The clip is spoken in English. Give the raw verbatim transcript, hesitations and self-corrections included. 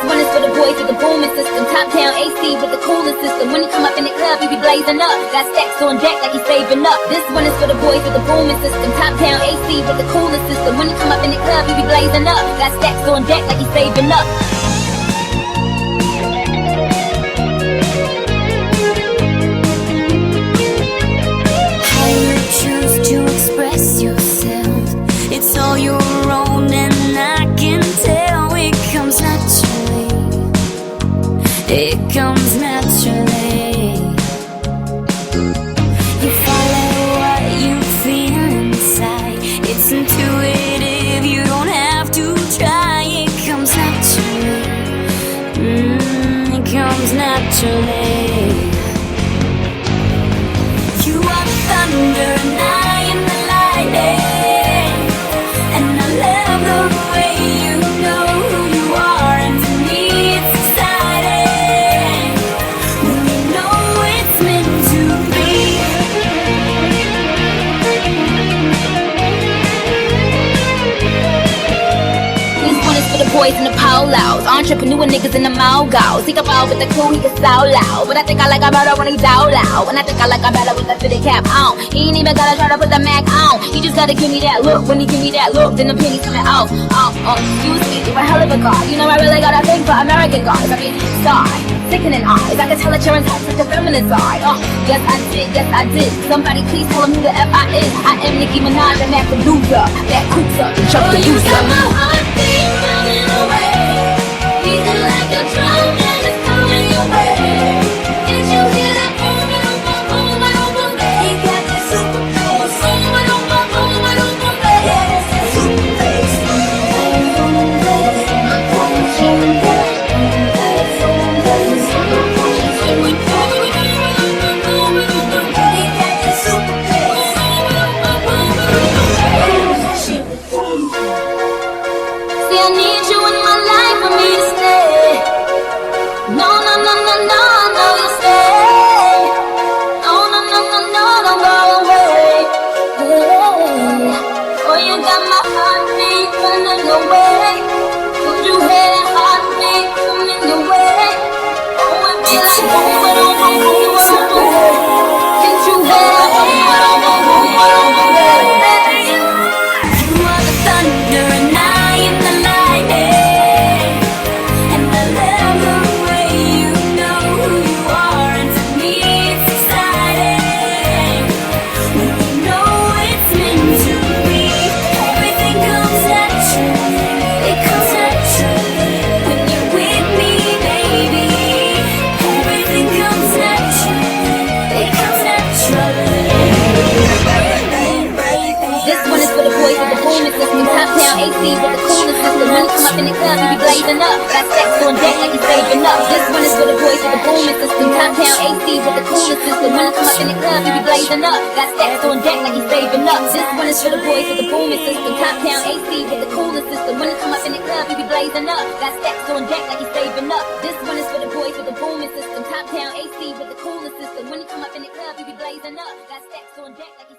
one is for the boys with the booming system. Top down A C with the cooling system. When he come up in the club, he be blazing up. Got stacks on deck like he's saving up. This one is for the boys with the booming system. Top down A C with the cooling system. When he come up in the club, he be blazing up. Got stacks on deck like he's saving up. How you choose to express yourself, it's all your own, and I can tell it comes naturally. It comes naturally. You follow what you feel inside. It's intuitive, you don't have to try. It comes naturally. Mm, it comes naturally. You are the thunder and I am the lightning, and I love the way you know who you are, and to me it's exciting when you know it's meant to be. This one is for the boys in the polos, entrepreneur niggas in the mogos. He can fall with the crew, he can so loud, but I think I like him better when he's out loud. And I think I like him better with the fitted cap on. He ain't even gotta try to put the Mac on. He just gotta give me that look. When he give me that look, then the pennies coming off. Oh, oh, excuse me, you're a hell of a guy. You know I really got a thing for American guys. I mean, sorry, sickening eyes. I can tell that you're in touch with the feminine side. Oh, yes I did, yes I did. Somebody please tell him who the F I is. I am Nicki Minaj, and that's the loser. That coops up, and chuck the Oh, you loser. got my heartbeat running away, beating like a drum and it's coming your way. Can't you hear that boom, boom, boom, boom, boom, boom, boom? He got that super bass. Boom, boom, boom, boom, boom, boom, boom, bass. Super bass. Boom, boom, bass. Boom, boom, bass. He got that super bass. See, I need you in my life for me to stay. No, no, no, no, no, no, you stay. No, no, no, no, no, don't go away. Hey. Oh, you got my heartbeat running away. Would you hear that heartbeat coming your way? Oh, it be like boom, boom, boom, boom, boom, boom, boom. Can't you hear that boom, boom, boom, boom, boom, boom, baby? You are the thunder and I am the lightning, and I love the way you know who you are, and to me it's exciting when you know it's meant to be. Everything comes naturally. It comes naturally when you're with me, baby. Everything comes naturally. It comes naturally. This one is for the boys with the booming system. Top down A C with the cooling system. When he come up in the club, he be blazing up. Got stacks on deck like he's saving up. This one is for the boys with the booming system. Top down A C with the cooling system. When he come up in the club, he be blazing up. Got stacks on deck like he's saving up. This one is for the boys with the booming system. Top down A C with the cooling system. When he come up in the club, he be blazing up. Got stacks on deck like he's saving up. This one is for the boys with the booming system. Top down A C with the cooling system. When he come up in the club, he be blazing up. Got stacks on deck like he's